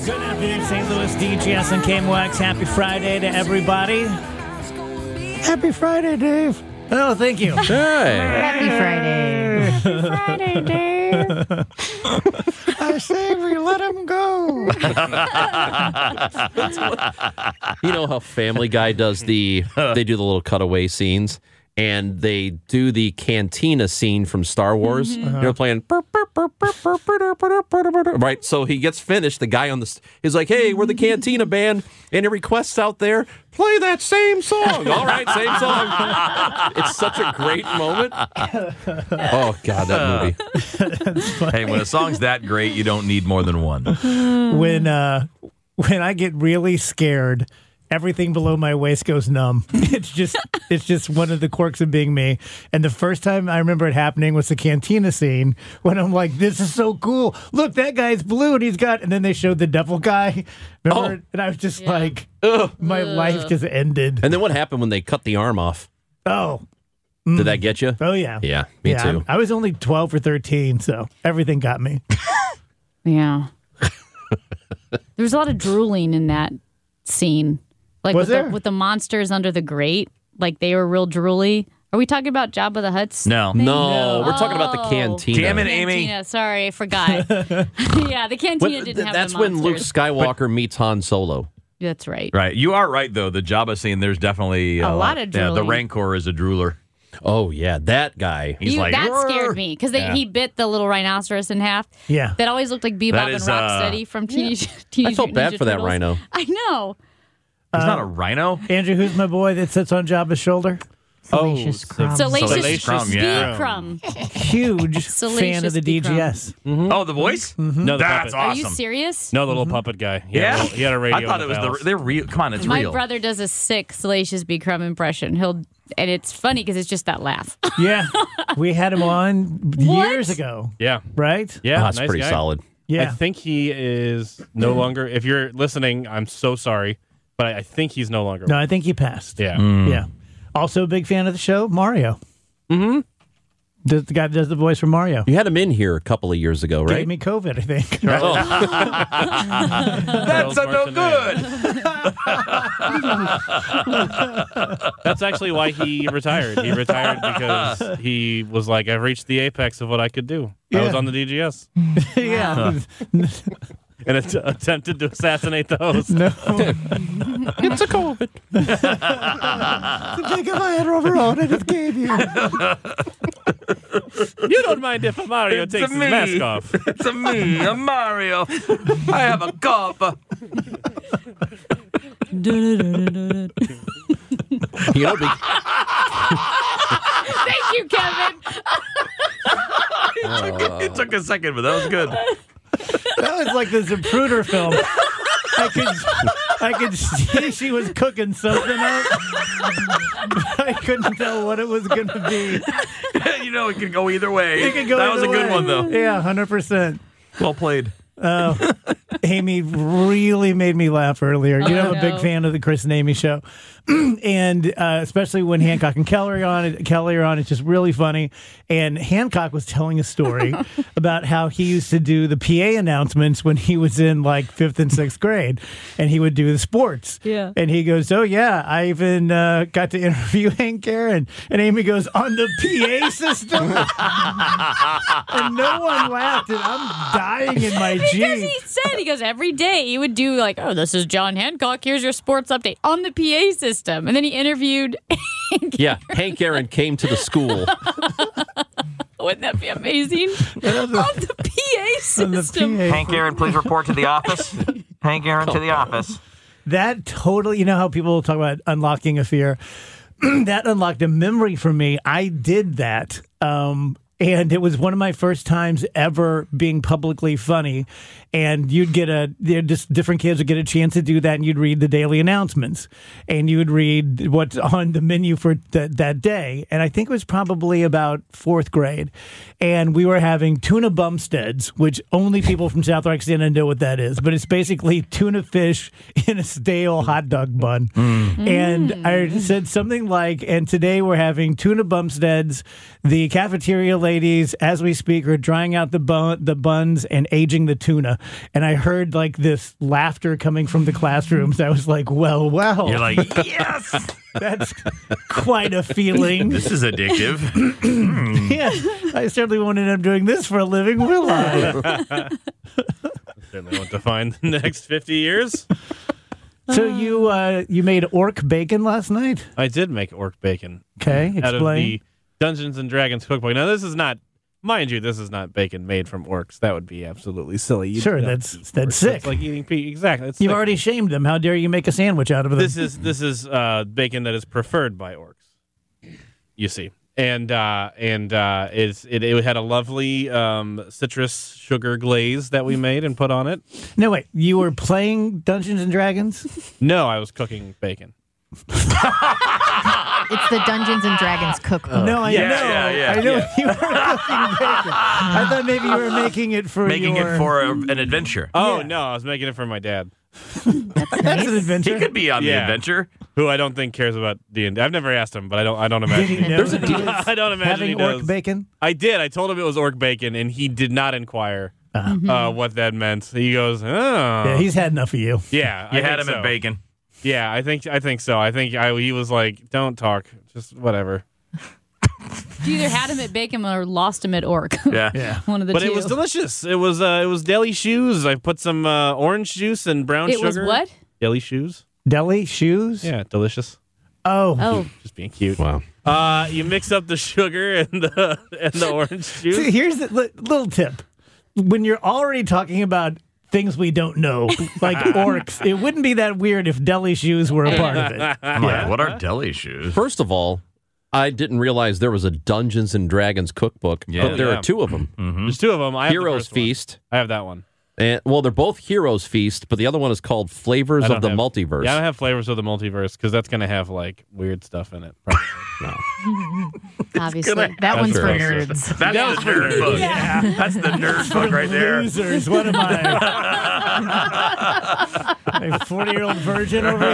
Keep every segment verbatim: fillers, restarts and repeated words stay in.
Good afternoon, Saint Louis, D G S and K M O X. Happy Friday to everybody. Happy Friday, Dave. Oh, thank you. Hey. Happy Friday. Happy Friday, Dave. I say we let him go. You know how Family Guy does the, they do the little cutaway scenes, and they do the cantina scene from Star Wars. Mm-hmm. They're playing, right? So he gets finished. The guy on the, he's like, hey, we're the cantina band. Any requests out there? Play that same song. All right, same song. It's such a great moment. Oh, God, that movie. Hey, when a song's that great, you don't need more than one. When, uh, when I get really scared, everything below my waist goes numb. It's just it's just one of the quirks of being me. And the first time I remember it happening was the cantina scene when I'm like, this is so cool. Look, that guy's blue and he's got, and then they showed the devil guy. Remember? Oh. And I was just yeah. like, ugh, my Ugh. life just ended. And then what happened when they cut the arm off? Oh. Mm. Did that get you? Oh, yeah. Yeah, me yeah, too. I, I was only twelve or thirteen, so everything got me. Yeah. There was a lot of drooling in that scene. Like was with there? The, with the monsters under the grate, like they were real drooly. Are we talking about Jabba the Hutt's? No. thing? No, we're talking about the Oh. cantina. Damn it, Cantina, Amy. sorry, I forgot. Yeah, the cantina When- didn't have that's the when monsters. Luke Skywalker meets Han Solo. That's right. Right. You are right, though. The Jabba scene, there's definitely A lot of Yeah, the drooling. Rancor is a drooler. Oh, yeah, that guy. He's You- like, that "Roar." scared me because Yeah. he bit the little rhinoceros in half. Yeah. That always looked like Bebop That and is, uh, Rocksteady from Teenage, Teenage I felt Mutant bad Ninja for that Turtles. rhino. I know. He's Uh, not a rhino. Andrew, who's my boy that sits on Jabba's shoulder? Salacious Oh, Crumb. Salacious, Salacious Crumb, yeah. Speed Crumb. Huge fan Salacious of the D G S. Oh, the voice? No, the That's puppet. Are awesome. you serious? No, the little puppet guy. He Yeah? Had a, little- he had a radio. I thought it in was the the. house. They're real. Come on, it's My real. brother does a sick Salacious B. Crumb impression. He'll, and it's funny because it's just that laugh. Yeah. We had him on years ago, Yeah. right? Yeah. Oh, that's nice pretty guy. solid. I Yeah. think he is no longer. If you're listening, I'm so sorry, but I, I think he's no longer. No, I think he passed. Yeah. Yeah. Also a big fan of the show, Mario. Mm-hmm. Does the guy that does the voice for Mario. You had him in here a couple of years ago, right? Gave me COVID, I think. Oh. That's a no good. That's actually why he retired. He retired because he was like, I've reached the apex of what I could do. I Yeah. was on the D G S Yeah. and att- attempted to assassinate the host. No. It's a COVID. Think of my overall I just gave you. You don't mind if Mario It's takes a his me. mask off. It's a me, a Mario. I have a cough. You know, the, Thank you, Kevin. It took a second, but that was good. That was like the Zapruder film. I could, I could see she was cooking something up. But I couldn't tell what it was going to be. You know, it could go either way. It could go that was a either good way. one, though. Yeah, one hundred percent. Well played. Uh, Amy really made me laugh earlier. You Oh, know, I'm a big no. fan of the Chris and Amy show. And uh, especially when Hancock and Kelly are on it, Kelly are on, it's just really funny. And Hancock was telling a story about how he used to do the P A announcements when he was in like fifth and sixth grade, and he would do the sports. Yeah. And he goes, "Oh yeah, I even uh, got to interview Hank Aaron." And Amy goes, "On the P A system," and no one laughed, and I'm dying in my Because Jeep. he said, he goes, every day he would do like, oh, this is John Hancock. Here's your sports update on the P A system. And then he interviewed. yeah, Hank Aaron came to the school. Wouldn't that be amazing? on the P A On the system. P A. Hank Aaron, please report to the office. Hank Aaron to the office. That totally, you know how people talk about unlocking a fear? That unlocked a memory for me. I did that. Um, and it was one of my first times ever being publicly funny. And you'd get a, they're just different kids would get a chance to do that, and you'd read the daily announcements, and you would read what's on the menu for th- that day. And I think it was probably about fourth grade. And we were having tuna bumsteads, which only people from South Roxana know what that is. But it's basically tuna fish in a stale hot dog bun. And I said something like, and today we're having tuna bumsteads. The cafeteria lady ladies, as we speak, are drying out the bun, the buns and aging the tuna. And I heard like this laughter coming from the classrooms. I was like, well, well. You're like, yes, that's quite a feeling. this is addictive. Yeah, I certainly won't end up doing this for a living, will I? Certainly want to find the next fifty years. So you uh, you made orc bacon last night? I did make orc bacon. Okay, Out of explain. the Dungeons and Dragons cookbook. Now, this is not, mind you, this is not bacon made from orcs. That would be absolutely silly. You Sure, don't that's- eat that's orcs. sick. It's like eating pea. Exactly. It's You've sick. already shamed them. How dare you make a sandwich out of them? This is this is uh, bacon that is preferred by orcs. You see, and uh, and uh, it's, it it had a lovely um, citrus sugar glaze that we made and put on it. No, wait. You were playing Dungeons and Dragons? No, I was cooking bacon. It's the Dungeons and Dragons cookbook. No, I Yeah, know. yeah, yeah. I know Yeah. you were cooking bacon. I thought maybe you were making it for Making your... it for a, an adventure. Oh Yeah. no, I was making it for my dad, That's an adventure. He could be on the Yeah. adventure. who I don't think cares about D and D. I've never asked him, but I don't. I don't Did imagine. he he know does. that he was I don't imagine he having orc does. bacon? I did. I told him it was orc bacon, and he did not inquire Uh-huh. uh, what that meant. He goes, "Oh, Yeah, he's had enough of you. yeah." You I had think him so. at bacon. Yeah, I think I think so. I think I, he was like, "Don't talk, just whatever." You either had him at bacon or lost him at orc. Yeah. Yeah. One of the But two. it was delicious. It was uh, it was deli shoes. I put some uh, orange juice and brown It sugar. was what? Deli shoes. Deli shoes? Yeah, delicious. Oh. Oh, Just being cute. Wow. Uh, you mix up the sugar and the and the orange See, juice. here's the li- little tip. When you're already talking about things we don't know, like orcs, it wouldn't be that weird if deli shoes were a part of it. I'm like, what are deli shoes? First of all, I didn't realize there was a Dungeons and Dragons cookbook, Yeah. but there Yeah. are two of them. There's two of them. I have the Heroes first one. Feast. I have that one. And, well, they're both Heroes Feast, but the other one is called Flavors I of don't the have- Multiverse. Yeah, I don't have flavors of the multiverse because that's gonna have like weird stuff in it. Probably. No. Obviously. gonna- That one's for That's nerds. That's the nerd book. That's the nerd book right there. Losers. What am I? A forty-year-old virgin over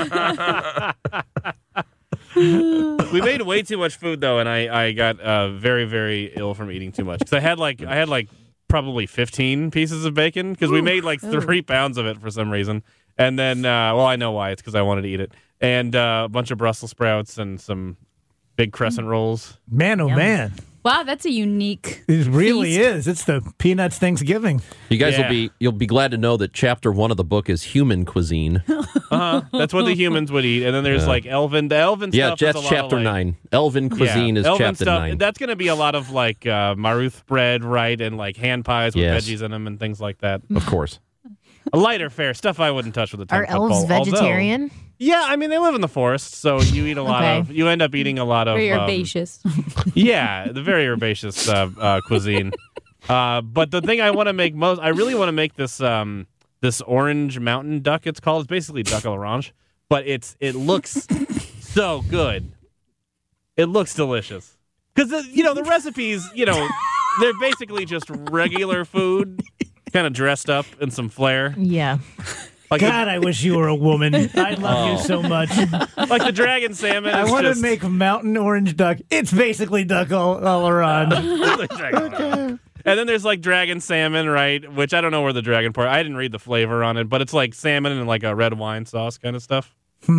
here? We made way too much food though, and I I got uh, very very ill from eating too much because I had like I had like probably fifteen pieces of bacon because we made like three pounds of it for some reason, and then uh, well I know why, it's because I wanted to eat it, and uh, a bunch of Brussels sprouts and some big crescent rolls. Man, oh man. wow, that's a unique. It really Feast. is. It's the Peanuts Thanksgiving. You guys Yeah. will be you'll be glad to know that chapter one of the book is human cuisine. Uh-huh. That's what the humans would eat, and then there's Yeah. like elven. The elven yeah, stuff. is that's a lot chapter of, like, nine. Elven cuisine yeah, is elven chapter stuff. nine. That's going to be a lot of like uh, Maruth bread, right, and like hand pies with Yes. veggies in them and things like that. Of course. A lighter fare, stuff I wouldn't touch with a ten Are foot elves pole, although- vegetarian? Yeah, I mean they live in the forest, so you eat a lot Okay. of. You end up eating a lot of. Very um, herbaceous. yeah, the very herbaceous uh, uh, cuisine. Uh, but the thing I want to make most, I really want to make this um, this orange mountain duck. It's called. It's basically duck à l'orange, but it's it looks so good. It looks delicious because you know the recipes. You know, they're basically just regular food, kind of dressed up in some flair. Yeah. Like God, I wish you were a woman. I love you Oh. so much. the, like the dragon salmon. I is want to just- make mountain orange duck. It's basically duck all, all around. And then there's like dragon salmon, right? Which I don't know where the dragon part. I didn't read the flavor on it, but it's like salmon and like a red wine sauce kind of stuff.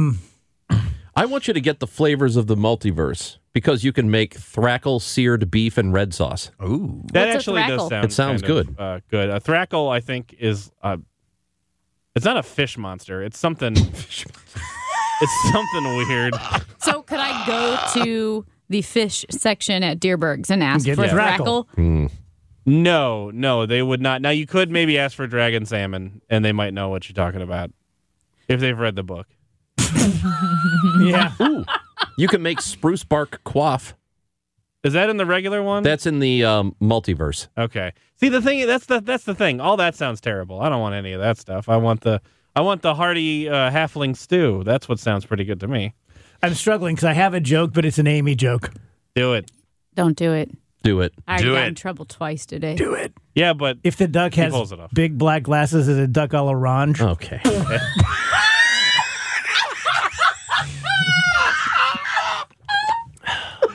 I want you to get the flavors of the multiverse because you can make thrackle seared beef and red sauce. Ooh. That What's a actually does thrackle? sound. It sounds kind of, good. Uh, good. A thrackle, I think, is. Uh, it's not a fish monster. It's something. It's something weird. So could I go to the fish section at Deerberg's and ask Get for the thrackle. thrackle? No, no, they would not. Now you could maybe ask for dragon salmon, and they might know what you're talking about if they've read the book. Yeah. Ooh, you can make spruce bark quaff. Is that in the regular one? That's in the um, multiverse. Okay. See, the thing that's the that's the thing. All that sounds terrible. I don't want any of that stuff. I want the I want the hearty uh, halfling stew. That's what sounds pretty good to me. I'm struggling because I have a joke, but it's an Amy joke. Do it. Don't do it. Do it. I already Do got it. in trouble twice today. Do it. Yeah, but If the duck has pulls it off. big black glasses, is a duck à l'orange? Okay.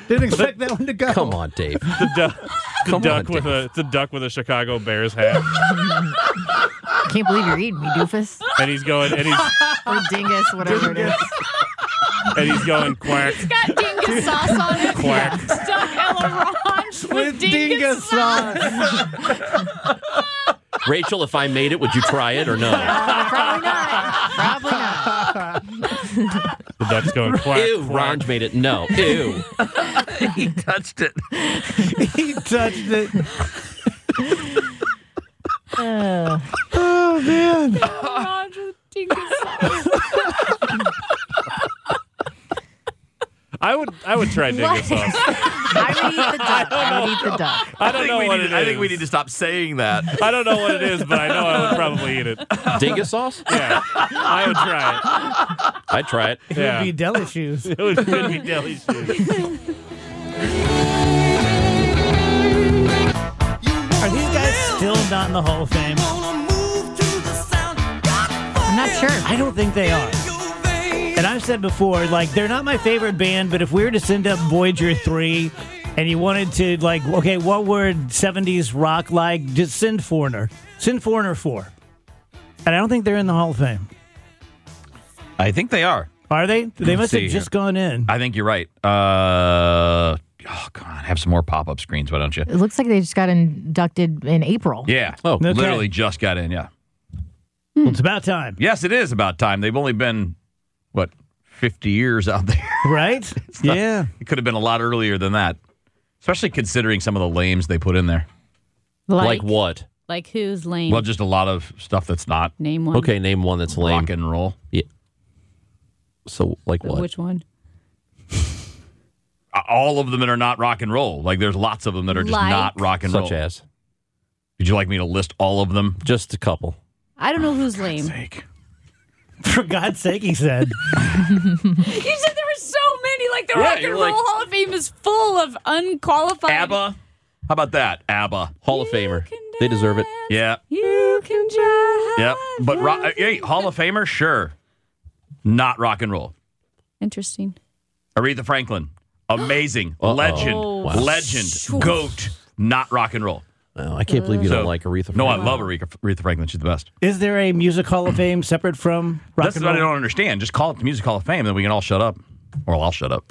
Didn't expect that one to go. Come on, Dave. The, du- the Come duck on, with a the duck with a Chicago Bears hat, Can't believe you're eating me, doofus. and he's going and he's Or dingus, whatever it is. and he's going quack It's got dingus sauce on it. quack. Stuck à l'orange with, With dingus, dingus sauce. sauce. Rachel, if I made it, would you try it or no? Uh, probably not. Probably not. The duck's going quack. Ew, quack. Ronj made it. No. Ew. He touched it. He touched it. Uh, Oh, man. Orange with dingus sauce. I would I would try dingus What? sauce. I would eat the duck. I would eat the duck. I don't think know we what need, it is. I think we need to stop saying that. I don't know what it is, but I know I would probably eat it. Dingus sauce? Yeah, I would try I'd try it. it. It Yeah, would be deli shoes. it would, it would be deli shoes. Are these guys still not in the Hall of Fame? I'm not sure. I don't think they are. And I've said before, like, they're not my favorite band, but if we were to send up Voyager three and you wanted to, like, okay, what were seventies rock like? Just send Foreigner. Send Foreigner four. And I don't think they're in the Hall of Fame. I think they are. Are they? They must see have here. just gone in. I think you're right. Uh, oh, God. Have some more pop-up screens, why don't you? It looks like they just got inducted in April. Yeah. Oh, okay. Literally just got in, yeah. Well, it's about time, Yes, it is about time. They've only been, what, fifty years out there. right? not- Yeah. It could have been a lot earlier than that, especially considering some of the lames they put in there. Like what? Like who's lame? Well, just a lot of stuff that's not Name one. Okay, name one that's lame. rock and roll. Yeah. So, like what? Which one? Uh, All of them that are not rock and roll. Like, there's lots of them that are just Like? not rock and roll. Such as? Would you like me to list all of them? Just a couple. I don't know who's lame. Sake. For God's sake, he said. You said there were so many. Like the Yeah, Rock and you're Roll like- Hall of Fame is full of unqualified. ABBA? How about that? ABBA. Hall of Famer. They deserve it. Yeah. You can try. Yep. But ro- uh, hey, Hall of Famer, sure. Not rock and roll. Interesting. Aretha Franklin, amazing, Uh-oh. legend, Oh. Wow. legend, goat, not rock and roll. Oh, I can't believe you So- don't like Aretha. No, I Franklin. love Aretha, Aretha Franklin. She's the best. Is there a music Hall of Fame separate from rock That's and what I roll? don't understand. Just call it the Music Hall of Fame, then we can all shut up. Or I'll shut up.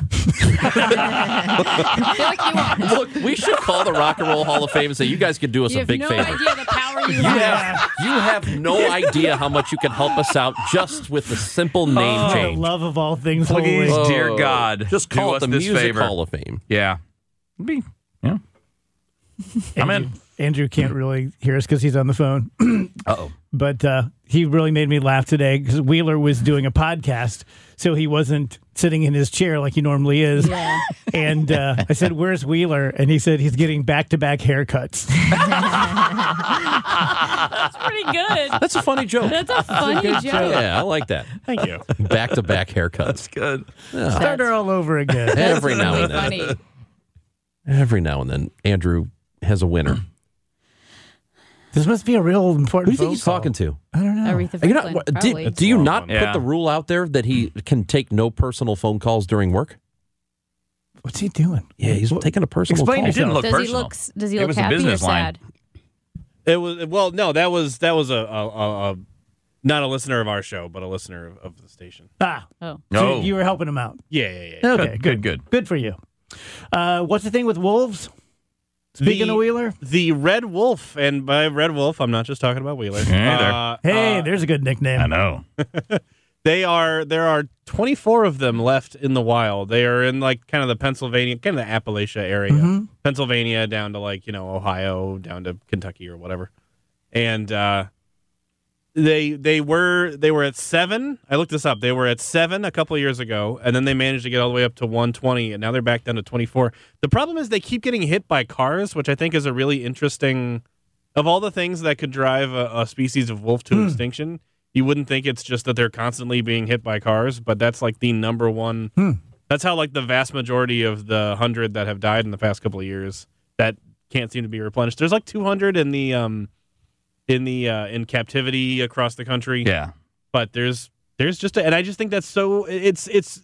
I feel like you, are, Look, we should call the Rock and Roll Hall of Fame and say, you guys could do us you a have big no favor. idea the power you You have. have, you have no idea how much you can help us out just with the simple name Oh, change. love of all things Please, holy. dear Oh, God, just do call it us the this Music favor. Hall of Fame. Yeah. Be, yeah. I'm in. Andrew, Andrew can't really hear us because he's on the phone. Uh-oh. But uh, he really made me laugh today because Wheeler was doing a podcast, so he wasn't sitting in his chair like he normally is. Yeah. And uh, I said, "Where's Wheeler?" And he said he's getting back-to-back haircuts. That's pretty good. That's a funny joke. That's a funny good joke. joke. Yeah, I like that. Thank you. Back to back haircuts. Good. Start her all over again. Every now Really and then. funny. Every now and then, Andrew has a winner. This must be a real Who important do you think phone he's call. talking to? I don't know. Aretha You know, Franklin, what- probably. do, do you long not one. put Yeah. the rule out there that he can take no personal phone calls during work? What's he doing? Yeah, he's What- taking a personal Explain call. It didn't yourself. look does personal. he look? Does he It look was a happy or business line. sad? It was well, no, that was that was a, a, a, a not a listener of our show, but a listener of, of the station. Ah, Oh, so No. you were helping him out. Yeah, yeah, yeah. Okay, Good, good, good, good for you. Uh, what's the thing with wolves? Speaking The- of Wheeler, The Red Wolf, and by Red Wolf, I'm not just talking about Wheeler. Hey there. Uh, hey, uh, there's a good nickname. I know. They are there are twenty-four of them left in the wild. They are in like kind of the Pennsylvania, kind of the Appalachia area, Mhm. Pennsylvania down to like you know Ohio, down to Kentucky or whatever. And uh, they they were they were at seven. I looked this up. They were at seven a couple of years ago, and then they managed to get all the way up to one twenty, and now they're back down to twenty-four. The problem is they keep getting hit by cars, which I think is a really interesting. Of all the things that could drive a, a species of wolf to extinction, you wouldn't think it's just that they're constantly being hit by cars, but that's like the number one. Hmm. That's how like the vast majority of the hundred that have died in the past couple of years that can't seem to be replenished. There's like two hundred in the um in the uh, in captivity across the country. Yeah. But there's there's just a, and I just think that's so it's it's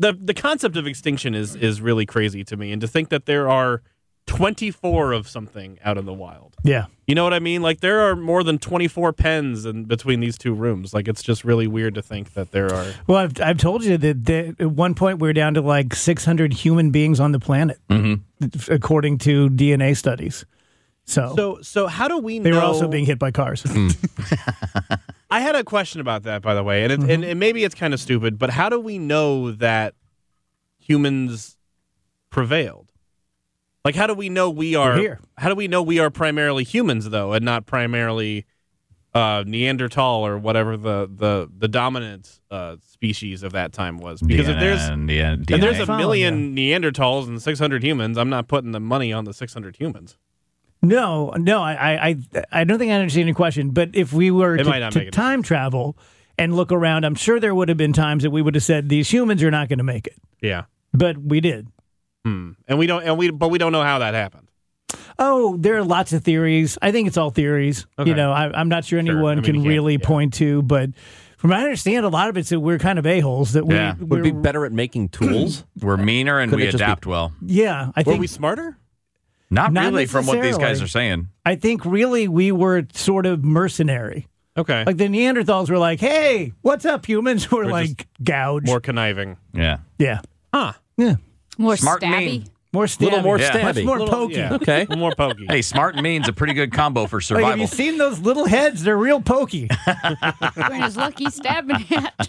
the the concept of extinction is is really crazy to me, and to think that there are twenty-four of something out in the wild. Yeah. You know what I mean? Like, there are more than twenty-four pens in between these two rooms. Like, it's just really weird to think that there are. Well, I've, I've told you that, that at one point we were down to like six hundred human beings on the planet, Mm-hmm. according to D N A studies. So, So, so how do we they know? were also being hit by cars. I had a question about that, by the way, and, it, and, and maybe it's kind of stupid, but how do we know that humans prevailed? Like, how do we know we are We're here. How do we know we are primarily humans, though, and not primarily uh, Neanderthal or whatever the the, the dominant uh, species of that time was? Because if there's and, yeah, if there's a Following million Neanderthals and six hundred humans, I'm not putting the money on the six hundred humans. No, no, I, I, I don't think I understand your question. But if we were It to, might not to make a time travel and look around, I'm sure there would have been times that we would have said these humans are not going to make it. Yeah, But we did. hmm. and we don't, and we, but we don't know how that happened. Oh, there are lots of theories. I think it's all theories. Okay. You know, I, I'm not sure Sure. anyone I mean, can you can't- really yeah. point to, but from what I understand, a lot of it's that we're kind of a-holes. That we, Yeah. we're, Would be better at making tools. We're meaner and Could we it just be- adapt well. Yeah, I Were think we smarter? Not, Not really from what these guys necessarily. are saying. I think really we were sort of mercenary. Okay, Like the Neanderthals were like, "Hey, what's up, humans?" We're, We're like, "Gouge." more conniving. Yeah. yeah, Huh? yeah, More Smart and stabby. mean. more stabby, Little more Yeah. much stabby. more Little- pokey. yeah. Okay. A little more pokey. Hey, smart and mean's a pretty good combo for Like, survival. have you seen those little heads? They're real pokey. Wearing his lucky stabbing hat.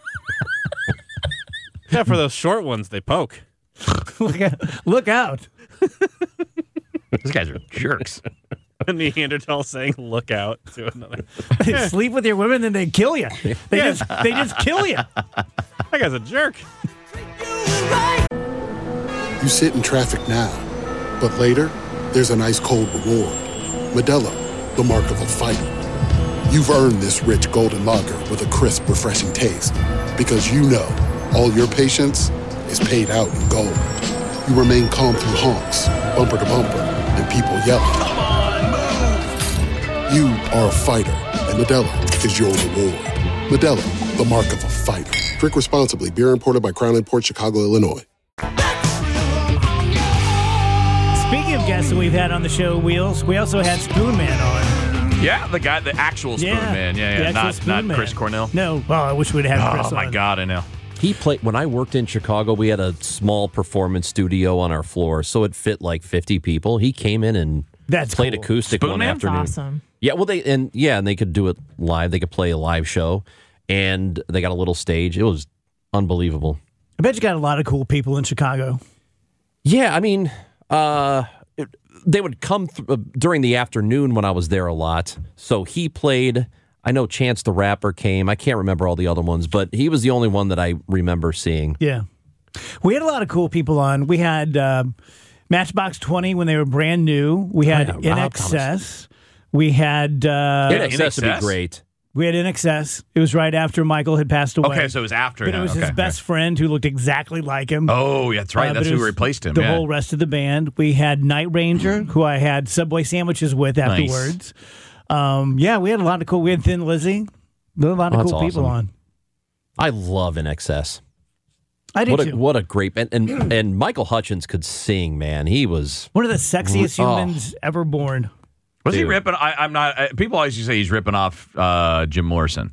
Yeah, for those short ones, they poke. look, out, look out! These guys are jerks. A Neanderthal saying "look out" to another. They sleep with your women, then they kill you. They just they just kill you. That guy's a jerk. You sit in traffic now, but later, there's an ice cold reward. Modelo, the mark of a fighter. You've earned this rich golden lager with a crisp, refreshing taste. Because you know, all your patience is paid out in gold. You remain calm through honks, bumper to bumper, and people yelling. You are a fighter, and Modelo is your reward. Modelo, the mark of a fighter. Drink responsibly. Beer imported by Crown Imports, Chicago, Illinois. Speaking of guests that we've had on the show, Wheels, we also had Spoon Man on. Yeah, the guy, the actual Spoon Yeah, Man. Yeah, the yeah. actual Not, Spoon not Man. Chris Cornell. No, oh, I wish we'd had Chris Oh, my on. God, I know. He played when I worked in Chicago. We had a small performance studio on our floor, so it fit like fifty people. He came in and That's played cool. acoustic Spoon one Man? afternoon. Awesome. Yeah, well, they and yeah, and they could do it live. They could play a live show, and they got a little stage. It was unbelievable. I bet you got a lot of cool people in Chicago. Yeah, I mean, uh, it, they would come th- uh, during the afternoon when I was there a lot. So he played. I know Chance the Rapper came. I can't remember all the other ones, but he was the only one that I remember seeing. Yeah. We had a lot of cool people on. We had um, Matchbox twenty when they were brand new. We had Oh, yeah, In Rob Excess. We had uh, In Excess would be Excess? great. we had In Excess. It was right after Michael had passed away. Okay, so it was after. but it now. was okay, his best friend who looked exactly like him. Oh, yeah, that's right. Uh, that's but it who was replaced him. The yeah. whole rest of the band. We had Night Ranger, who I had Subway sandwiches with Nice. afterwards. Um, yeah, we had a lot of cool. We had Thin Lizzy. A lot of Oh, that's cool people awesome. on. I love In Excess. I did What a too. what a great and, and and Michael Hutchins could sing, man. He was One of the sexiest Oh. humans ever born. Was he Dude. ripping? I, I'm not. I, people always say he's ripping off uh, Jim Morrison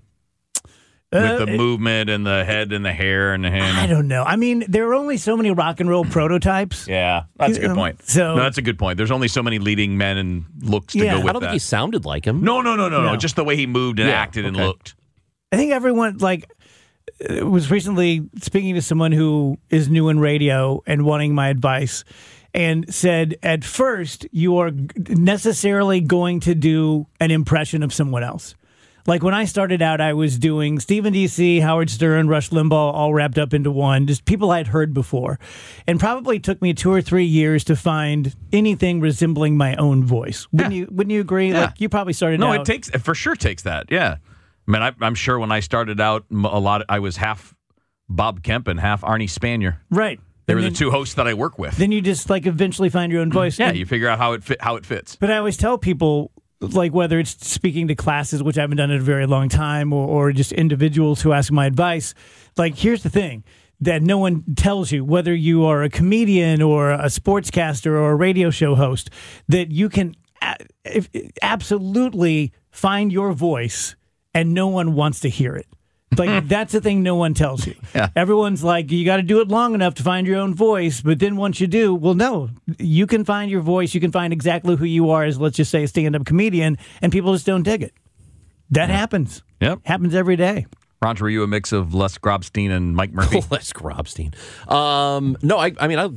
with Uh, the it- movement and the head and the hair and the hand. I don't know. I mean, there are only so many rock and roll prototypes. Yeah, that's a You good know, point. so- no, that's a good point. There's only so many leading men and looks to Yeah. go I with I don't that. think he sounded like him. no, no, no, no, no, No. Just the way he moved and Yeah, acted and okay. looked. I think everyone, like, uh, was recently speaking to someone who is new in radio and wanting my advice and said, at first, you are g- necessarily going to do an impression of someone else. Like when I started out, I was doing Stephen D C, Howard Stern, Rush Limbaugh, all wrapped up into one, just people I'd heard before. And probably took me two or three years to find anything resembling my own voice. Wouldn't you Wouldn't you agree? Yeah. Like you probably started No, out. it takes it for sure takes that. Yeah, I mean, I, I'm sure when I started out, m- a lot. I was half Bob Kemp and half Arnie Spanier. right. They And were then, the two hosts that I work with. Then you just like eventually find your own voice. yeah, And- you figure out how it fit, how it fits. But I always tell people, like whether it's speaking to classes, which I haven't done in a very long time, or, or just individuals who ask my advice, like here's the thing. that no one tells you, whether you are a comedian or a sportscaster or a radio show host, that you can a- if, absolutely find your voice and no one wants to hear it. Like, that's the thing no one tells you. Yeah. Everyone's like, you got to do it long enough to find your own voice. But then once you do, well, no, you can find your voice. You can find exactly who you are as, let's just say, a stand-up comedian, and people just don't dig it. That yeah. happens. Yep. Happens every day. Roger, were you a mix of Les Grobstein and Mike Murphy? Les Grobstein. Um, no, I, I mean, I,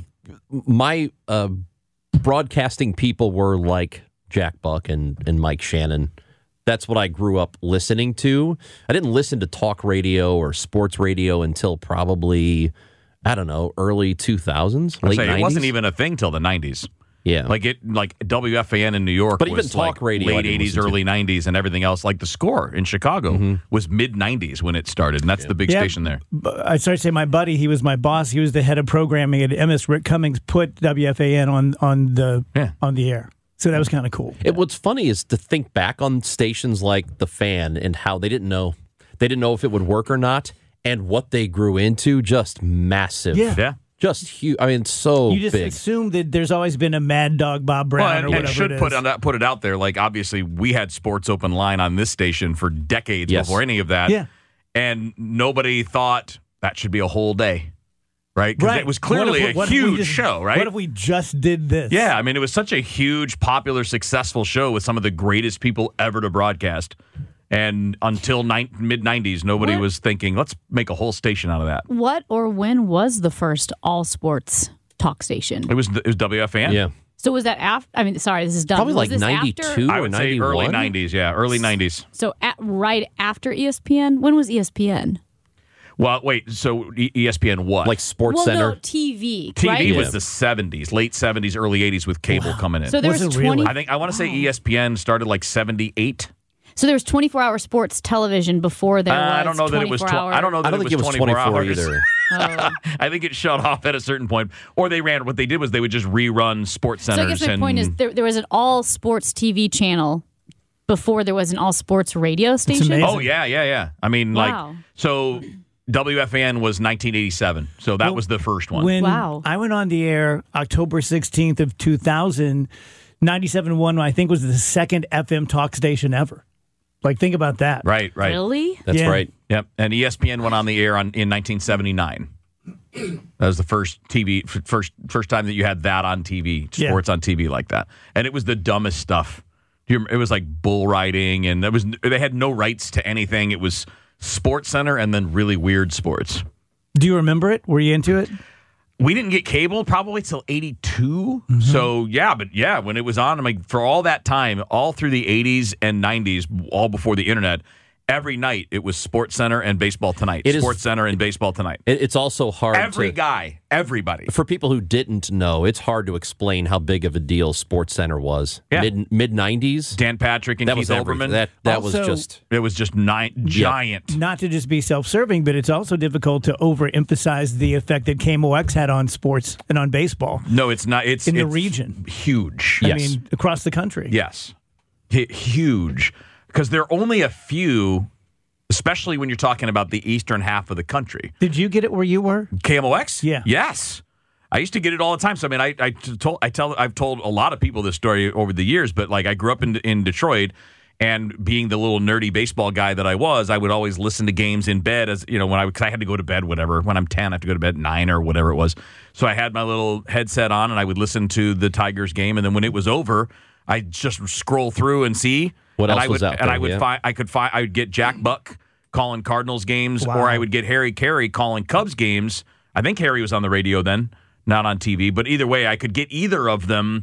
my uh, broadcasting people were like Jack Buck and, and Mike Shannon. That's what I grew up listening to. I didn't listen to talk radio or sports radio until probably, I don't know, early two thousands, late say, nineties. It wasn't even a thing till the nineties. Yeah. Like it, like W F A N in New York but was even talk like radio, late eighties, early nineties, and everything else. Like the Score in Chicago mm-hmm. was mid nineties when it started, and that's yeah. the big yeah, station there. I started to say my buddy, he was my boss. He was the head of programming at M S. Rick Cummings put W F A N on, on, the, yeah. on the air. So that was kind of cool. It, what's funny is to think back on stations like The Fan and how they didn't know they didn't know if it would work or not, and what they grew into. Just massive, yeah, yeah. just huge. I mean, so you just big. assume that there's always been a Mad Dog Bob Brown well, and, or whatever. And should it is. put on that, put it out there. Like obviously, we had Sports Open Line on this station for decades yes. before any of that. Yeah, and nobody thought that should be a whole day. Right? Because right. it was clearly what if, what a huge just, show, right? What if we just did this? Yeah, I mean, it was such a huge, popular, successful show with some of the greatest people ever to broadcast. And until mid nineties, nobody what? was thinking, let's make a whole station out of that. What or when was the first all sports talk station? It was it was W F A N. Yeah. So was that after? I mean, sorry, this is dumb. Probably was like this ninety-two after? I or would say ninety-one. early nineties, yeah, early nineties. So at, right after E S P N? When was E S P N? Well, wait, so E- ESPN what? Like Sports well, Center. no, T V. T V right? was Yeah. the seventies, late seventies, early eighties with cable wow. coming in. So there Was was, it really? twenty. I think I want to say E S P N started like seventy-eight. So there was twenty-four hour sports television before there Uh, was I don't know that it was. Tw- twenty-four hour. I don't know that I don't it think was it was twenty-four twenty-four hours. either. Oh. I think it shut off at a certain point, or they ran. What they did was they would just rerun Sports So Centers. I guess my and, point is there, there was an all sports T V channel before there was an all sports radio station. amazing. oh yeah, yeah, yeah. I mean, Wow. like so. W F A N was nineteen eighty-seven, so that Well, was the first one. When Wow. I went on the air October sixteenth of two thousand, ninety-seven point one, I think, was the second F M talk station ever. Like, think about that. right, right. Really? That's Yeah. right. Yep. And E S P N went on the air on, in nineteen seventy-nine. That was the first T V, f- first first time that you had that on T V, Yeah. sports on T V like that. And it was the dumbest stuff. Do you remember? It was like bull riding, and there was they had no rights to anything. It was Sports Center and then really weird sports. Do you remember it? Were you into it? We didn't get cable probably till eighty-two. Mm-hmm. So, yeah, but yeah, when it was on, I mean, for all that time, all through the eighties and nineties, all before the internet, every night it was Sports Center and Baseball Tonight. It is- Sports Center and Baseball Tonight. It, it's also hard Every to, guy, everybody. for people who didn't know, it's hard to explain how big of a deal Sports Center was. Yeah. Mid mid nineties. Dan Patrick and That Keith was everything. Olbermann. That that Also- was just It was just ni- giant. Not to just be self-serving, but it's also difficult to overemphasize the effect that K M O X had on sports and on baseball No, it's not. It's in the it's region. huge. I Yes. mean, across the country. Yes. H- huge. Because there are only a few, especially when you're talking about the eastern half of the country. Did you get it where you were? K M O X? Yeah. Yes. I used to get it all the time. So I mean, I, I told I tell I've told a lot of people this story over the years, but like I grew up in in Detroit, and being the little nerdy baseball guy that I was, I would always listen to games in bed as you know when I because I had to go to bed whatever when I'm ten I have to go to bed at nine or whatever it was. So I had my little headset on and I would listen to the Tigers game, and then when it was over, I just scroll through and see What and else I would, was out and there, I would yeah. find I could find I would get Jack Buck calling Cardinals games, Wow. or I would get Harry Carey calling Cubs games. I think Harry was on the radio then, not on T V. But either way, I could get either of them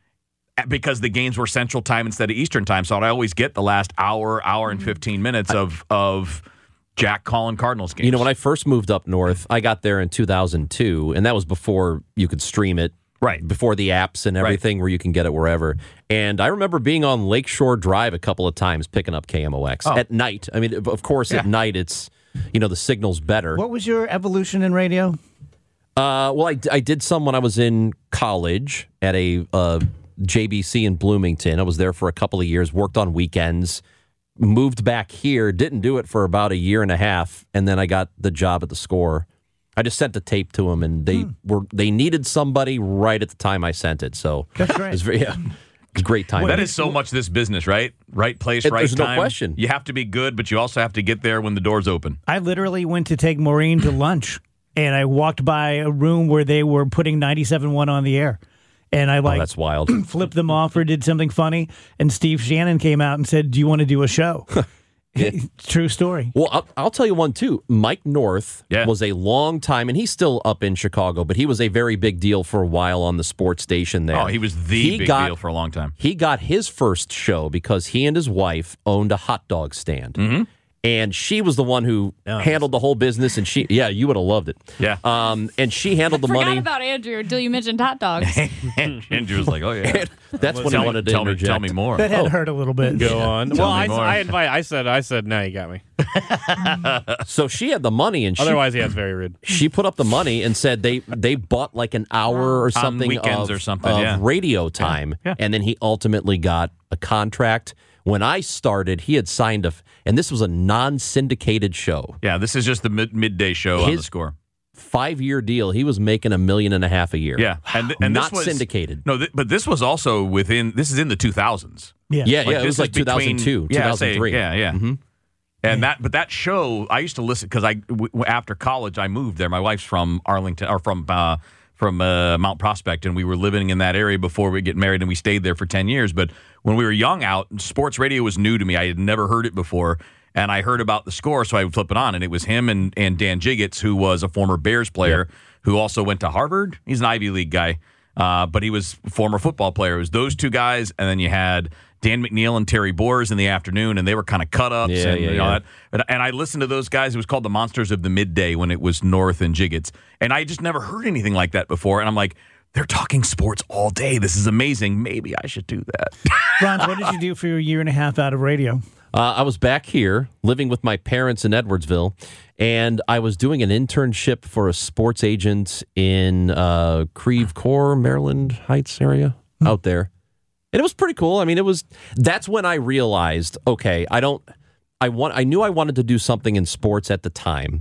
because the games were Central Time instead of Eastern Time. So I always get the last hour, hour and fifteen minutes of of Jack calling Cardinals games. You know, when I first moved up north, I got there in two thousand two, and that was before you could stream it. Right. Before the apps and everything where you can get it wherever. And I remember being on Lakeshore Drive a couple of times picking up K M O X Oh. at night. I mean, of course, Yeah. at night it's, you know, the signal's better. What was your evolution in radio? Uh, well, I, I did some when I was in college at a uh, J B C in Bloomington. I was there for a couple of years, worked on weekends, moved back here, didn't do it for about a year and a half, and then I got the job at the Score. I just sent the tape to them, and they were they needed somebody right at the time I sent it. So That's great. It was very, yeah, it was great time. That is so much this business, right? Right place, It- right there's no time. question. You have to be good, but you also have to get there when the doors open. I literally went to take Maureen to lunch, and I walked by a room where they were putting ninety-seven point one on the air. And I Oh, like that's wild. flipped them off or did something funny. And Steve Shannon came out and said, "Do you want to do a show?" True story. Well, I'll, I'll tell you one, too. Mike North Yeah. was a long time, and he's still up in Chicago, but he was a very big deal for a while on the sports station there. Oh, he was the He big got- deal for a long time. He got his first show because he and his wife owned a hot dog stand. Mm-hmm. And she was the one who handled the whole business, and she, yeah, you would have loved it. Yeah. Um, and she handled the Forgot money. about Andrew until you mentioned hot dogs. And Andrew was like, "Oh yeah, That's when tell, he wanted to tell me, interject. tell me more." That had Oh. hurt a little bit. Go on. Tell Well, me I, more. I invite. I said. I said. No, you got me. So she had the money, and she Otherwise, yeah, it's very rude. she put up the money and said they they bought like an hour or something weekends of, or something, of yeah. radio time, Yeah. and then he ultimately got a contract. When I started, he had signed a, f- and this was a non-syndicated show, Yeah, this is just the mid- midday show on His- the Score. five-year deal. He was making a million and a half a year. Yeah, and, th- and not this was, syndicated. No, th- but this was also within. This is in the two thousands. Yeah. Yeah, yeah, it this was is like two between- thousand two, yeah, two thousand three. Say, yeah, yeah. Mm-hmm. And that, but that show, I used to listen because I, w- w- after college, I moved there. My wife's from Arlington or from uh, from uh, Mount Prospect, and we were living in that area before we get married, and we stayed there for ten years. But when we were young out, sports radio was new to me. I had never heard it before, and I heard about the Score, so I would flip it on, and it was him and, and Dan Jiggets, who was a former Bears player, who also went to Harvard. He's an Ivy League guy, uh, but he was a former football player. It was those two guys, and then you had Dan McNeil and Terry Boers in the afternoon, and they were kind of cut ups Yeah, and yeah, you know, yeah. that. And, and I listened to those guys. It was called the Monsters of the Midday when it was North and Jiggets. And I just never heard anything like that before. And I'm like, they're talking sports all day. This is amazing. Maybe I should do that. Ron, what did you do for your year and a half out of radio? Uh, I was back here living with my parents in Edwardsville, and I was doing an internship for a sports agent in uh, Creve Coeur, Maryland Heights area out there. And it was pretty cool. I mean, it was, that's when I realized, okay, I don't, I want, I knew I wanted to do something in sports at the time.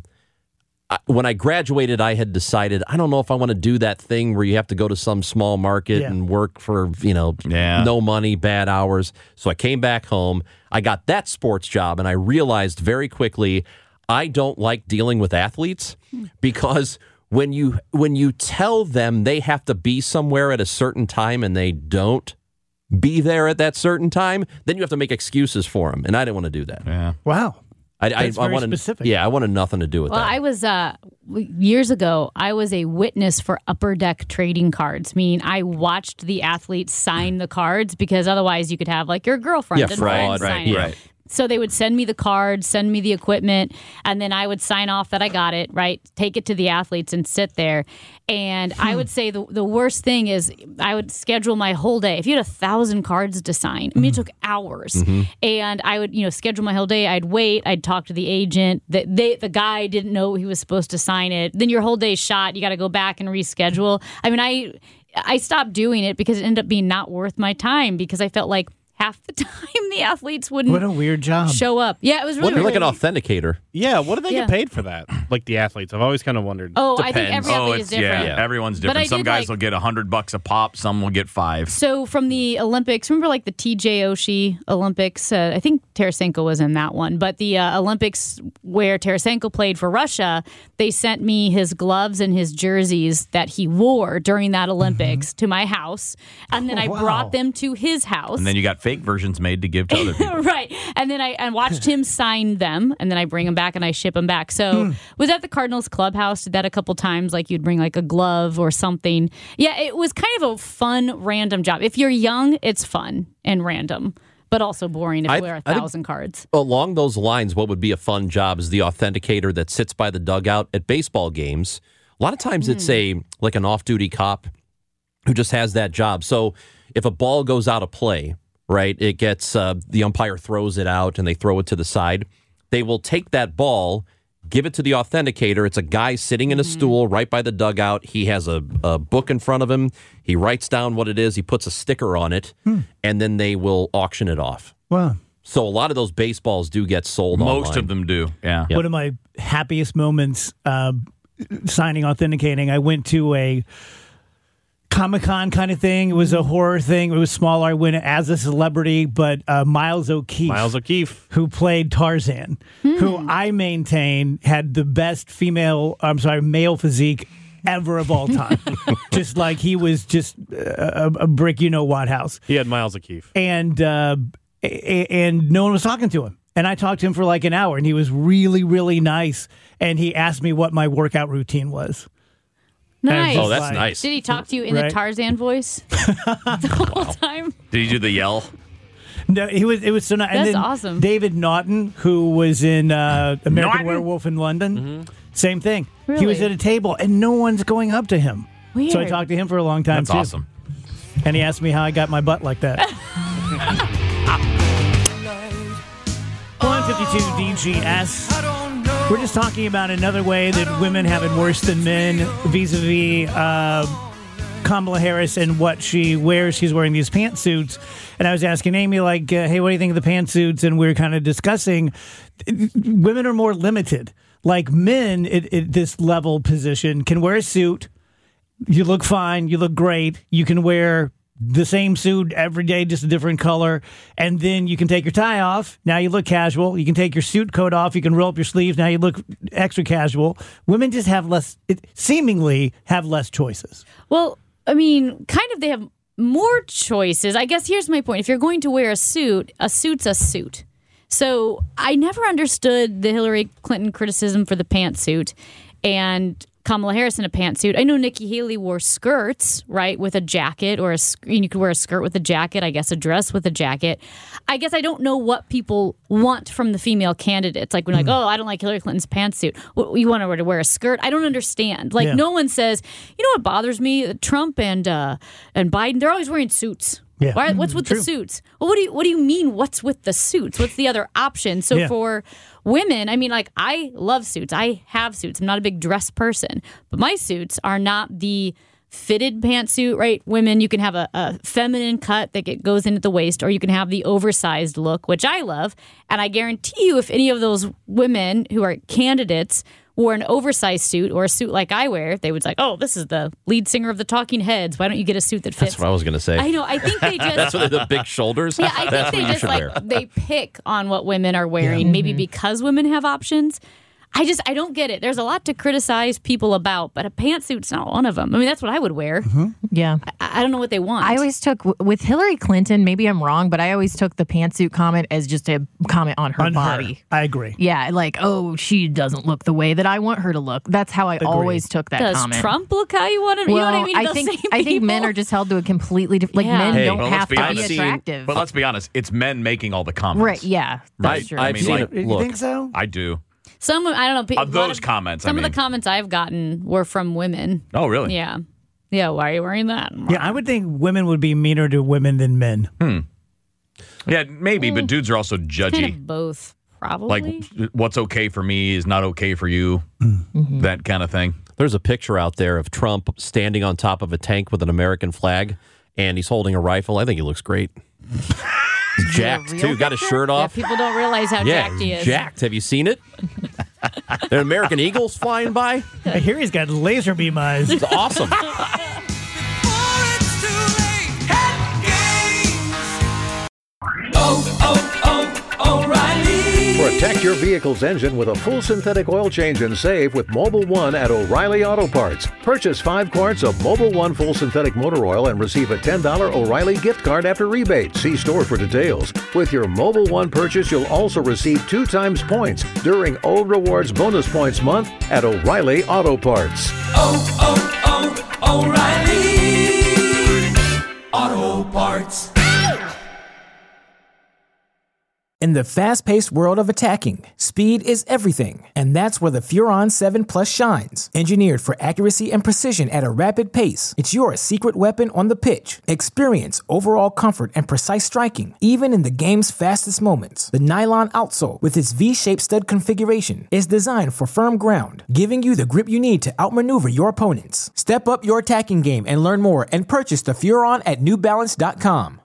I, when I graduated, I had decided, I don't know if I want to do that thing where you have to go to some small market Yeah. and work for, you know, Yeah. no money, bad hours. So I came back home. I got that sports job, and I realized very quickly I don't like dealing with athletes because when you when you tell them they have to be somewhere at a certain time and they don't be there at that certain time, then you have to make excuses for them, and I didn't want to do that. Yeah. Wow. I, That's very wanted, specific. Yeah, I wanted nothing to do with Well, that. I was uh, w- years ago. I was a witness for Upper Deck trading cards. Meaning, I watched the athletes sign the cards because otherwise, you could have like your girlfriend Yeah, and fraud, friends right, sign it. right. So they would send me the cards, send me the equipment, and then I would sign off that I got it, right? Take it to the athletes and sit there. And I would say the the worst thing is I would schedule my whole day. If you had a thousand cards to sign, I mean, it took hours. And I would, you know, schedule my whole day. I'd wait. I'd talk to the agent. The, they, the guy didn't know he was supposed to sign it. Then your whole day's shot. You got to go back and reschedule. I mean, I I stopped doing it because it ended up being not worth my time because I felt like half the time the athletes wouldn't What a weird job. show up. Yeah, it was really You're like an really- authenticator. Yeah, what do they Yeah. get paid for that? Like the athletes, I've always kind of wondered. Oh, I think Depends. every Oh, athlete it's is different. yeah, everyone's But I different. Some did, guys like- will get a hundred bucks a pop. Some will get five. So from the Olympics, remember like the T J Oshie Olympics? Uh, I think Tarasenko was in that one. But the uh, Olympics where Tarasenko played for Russia, they sent me his gloves and his jerseys that he wore during that Olympics to my house, and then I Wow. brought them to his house. And then you got fake versions made to give to other people. Right. And then I and watched him sign them, and then I bring them back and I ship them back. So was at the Cardinals clubhouse, did that a couple times, like you'd bring like a glove or something. Yeah, it was kind of a fun, random job. If you're young, it's fun and random, but also boring if I- you wear a I think- thousand cards. Along those lines, what would be a fun job is the authenticator that sits by the dugout at baseball games. A lot of times it's a like an off-duty cop who just has that job. So if a ball goes out of play, right, it gets uh, the umpire throws it out and they throw it to the side. They will take that ball, give it to the authenticator. It's a guy sitting in a stool right by the dugout. He has a, a book in front of him. He writes down what it is. He puts a sticker on it, and then they will auction it off. Wow. So a lot of those baseballs do get sold Most online. of them do. Yeah. Yep. One of my happiest moments uh, signing, authenticating, I went to a Comic-Con kind of thing. It was a horror thing. It was smaller. I went as a celebrity, but uh, Miles O'Keefe, Miles O'Keefe, who played Tarzan, Hmm. who I maintain had the best female, I'm sorry, male physique ever of all time. Just like he was just a, a brick, you know what house. He had Miles O'Keefe. And, uh, a- and no one was talking to him. And I talked to him for like an hour, and he was really, really nice. And he asked me what my workout routine was. Nice. Oh, that's Like- nice. Did he talk to you in Right. the Tarzan voice the whole time? Did he do the yell? No, he was. It was so nice. And That's then awesome. David Naughton, who was in uh, American Naughton? Werewolf in London, Mm-hmm. same thing. He was Really? at a table, and no one's going up to him. Weird. So I talked to him for a long time That's too. awesome. And he asked me how I got my butt like that. one fifty-two D G S. We're just talking about another way that women have it worse than men vis-a-vis uh, Kamala Harris and what she wears. She's wearing these pantsuits. And I was asking Amy, like, uh, hey, what do you think of the pantsuits? And we were kind of discussing women are more limited. Like men at, at this level position can wear a suit. You look fine. You look great. You can wear the same suit every day, just a different color. And then you can take your tie off. Now you look casual. You can take your suit coat off. You can roll up your sleeves. Now you look extra casual. Women just have less, it, seemingly have less choices. Well, I mean, kind of they have more choices. I guess here's my point. If you're going to wear a suit, a suit's a suit. So I never understood the Hillary Clinton criticism for the pantsuit and Kamala Harris in a pantsuit. I know Nikki Haley wore skirts, right, with a jacket, or a you could wear a skirt with a jacket, I guess a dress with a jacket. I guess I don't know what people want from the female candidates. Like, when like, oh, I don't like Hillary Clinton's pantsuit. What, you want her to wear a skirt? I don't understand. Like, Yeah. no one says, you know what bothers me? Trump and uh, and Biden, they're always wearing suits. Yeah. Why, what's with True. the suits? Well, what do you what do you mean? What's with the suits? What's the other option? So Yeah. for women, I mean, like, I love suits. I have suits. I'm not a big dress person, but my suits are not the fitted pantsuit, right? Women, you can have a, a feminine cut that get, goes in at the waist, or you can have the oversized look, which I love. And I guarantee you, if any of those women who are candidates wore an oversized suit or a suit like I wear, they would say, oh, this is the lead singer of the Talking Heads. Why don't you get a suit that fits? That's what I was going to say. I know. I think they just. That's what the big shoulders. Yeah, I That's think they what you just should like wear. they pick on what women are wearing, maybe because women have options. I just I don't get it. There's a lot to criticize people about, but a pantsuit's not one of them. I mean, that's what I would wear. Yeah. I, I don't know what they want. I always took, with Hillary Clinton, maybe I'm wrong, but I always took the pantsuit comment as just a comment on her On her. body. I agree. Yeah, like, oh, she doesn't look the way that I want her to look. That's how I always took that Does comment. Trump look how you want him? Well, you know what I mean? I Those think same I think men people. are just held to a completely different. Like, Yeah. men Hey, don't well, have let's be to honest. be attractive. But let's be honest, it's men making all the comments. Right? Yeah, that's Right. true. I've I mean, seen like, it. You Look, think so? I do. Some I don't know. pe- Of a lot those comments, I Some of mean. the comments I've gotten were from women. Oh, really? Yeah, yeah. Why are you wearing that? Yeah, I would think women would be meaner to women than men. Yeah, maybe, but dudes are also Kind judgy. of both, probably. Like, what's okay for me is not okay for you. That kind of thing. There's a picture out there of Trump standing on top of a tank with an American flag, and he's holding a rifle. I think he looks great. He's jacked, real too. Got his shirt yeah, off. people don't realize how Yeah, jacked he is. jacked. Have you seen it? There are American Eagles flying by. I hear he's got laser beam eyes. It's awesome. Protect your vehicle's engine with a full synthetic oil change and save with Mobile One at O'Reilly Auto Parts. Purchase five quarts of Mobile One full synthetic motor oil and receive a ten dollars O'Reilly gift card after rebate. See store for details. With your Mobile One purchase, you'll also receive two times points during O Rewards Bonus Points Month at O'Reilly Auto Parts. Oh, oh, oh, O'Reilly Auto Parts. In the fast-paced world of attacking, speed is everything, and that's where the Furon seven Plus shines. Engineered for accuracy and precision at a rapid pace, it's your secret weapon on the pitch. Experience overall comfort and precise striking, even in the game's fastest moments. The nylon outsole, with its V-shaped stud configuration, is designed for firm ground, giving you the grip you need to outmaneuver your opponents. Step up your attacking game and learn more and purchase the Furon at New Balance dot com.